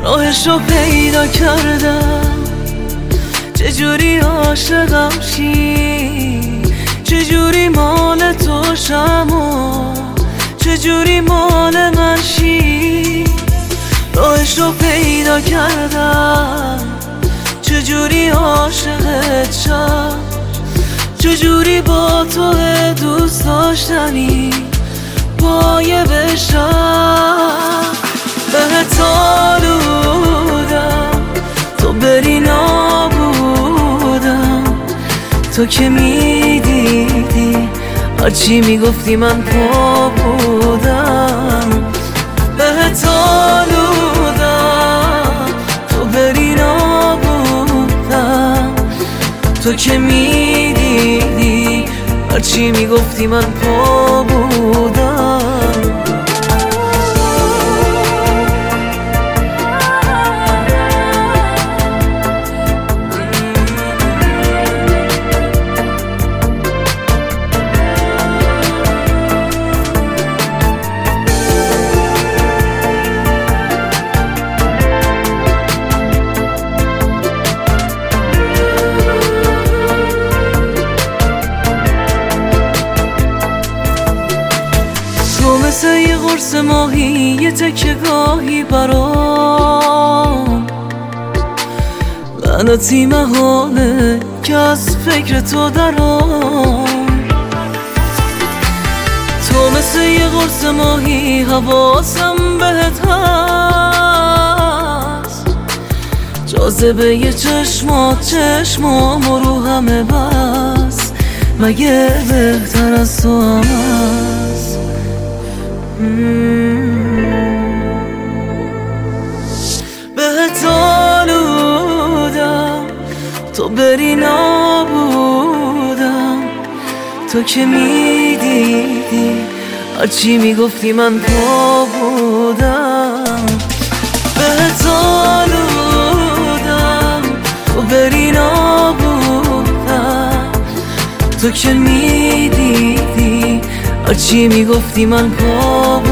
راهش رو پیدا کردم، چجوری عاشقم شی، چجوری مال تو شم و چجوری مال من شی. راهش رو پیدا کردم، چجوری عاشقت شم، چجوری با تو دوست داشتنی پایه بشم. بهت آلودم تو بری نابودم، تو که میدیدی هرچی میگفتی من پا بودم. بهت آلودم تو بری نابودم، تو که میدیدی هرچی میگفتی من پا بودم. مثل یه قرص ماهی، یه تکه گاهی برام لعنتی محاله که از فکر تو درام. تو مثل یه قرص ماهی، حواسم بهت هست، جاذبه یه چشمام رو همه بس، مگه بهتر از تو هم هست؟ بهت آلودم تو بری نابودم، تو که میدیدی هرچی میگفتی من پا بودم. بهت آلودم تو بری نابودم، تو که میدیدی هرچی میگفتی من پا